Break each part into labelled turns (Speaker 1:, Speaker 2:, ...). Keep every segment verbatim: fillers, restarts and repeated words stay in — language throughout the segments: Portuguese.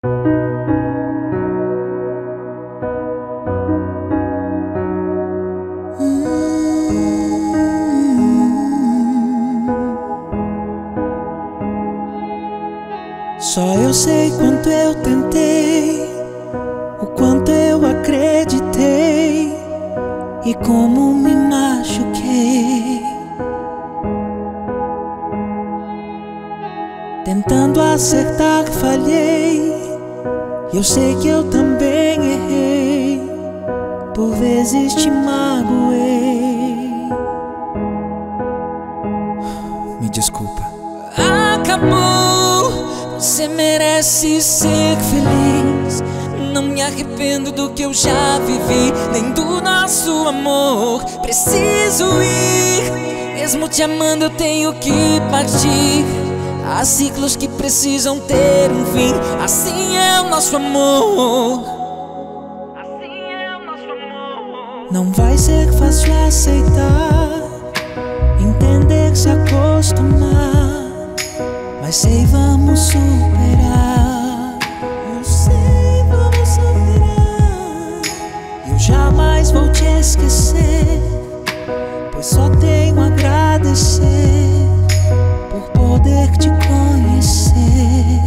Speaker 1: Só eu sei quanto eu tentei, o quanto eu acreditei e como me machuquei, tentando acertar, falhei. Eu sei que eu também errei, por vezes te magoei.
Speaker 2: Me desculpa.
Speaker 1: Acabou, você merece ser feliz. Não me arrependo do que eu já vivi, nem do nosso amor. Preciso ir, mesmo te amando eu tenho que partir. Há ciclos que precisam ter um fim. Assim é o nosso amor. Assim é o nosso amor. Não vai ser fácil aceitar, entender, se acostumar, mas sei, vamos superar. Eu sei, vamos superar. Eu jamais vou te esquecer, pois só tenho a agradecer por poder te conhecer.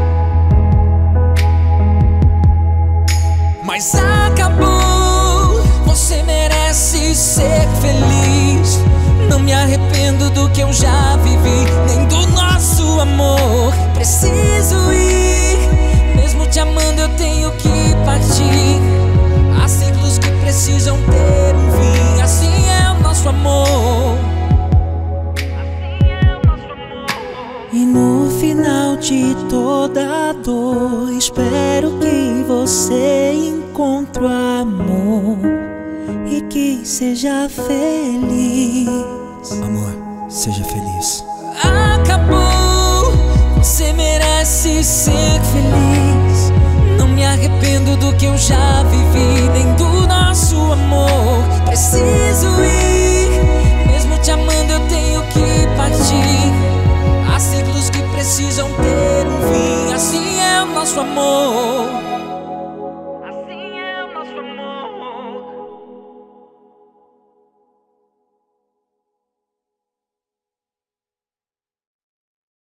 Speaker 1: Mas acabou, você merece ser feliz. Não me arrependo do que eu já vivi, nem do nosso amor. Preciso ir, mesmo te amando eu tenho que partir. Há ciclos que precisam ter um fim. Assim é o nosso amor. E no final de toda dor, espero que você encontre o amor e que seja feliz.
Speaker 2: Amor, seja feliz.
Speaker 1: Acabou, você merece ser feliz. Não me arrependo do que eu já vivi, nem do nosso amor. Preciso ir, mesmo te amando eu tenho que partir. Há ciclos que precisam ter um fim. Assim é o nosso amor.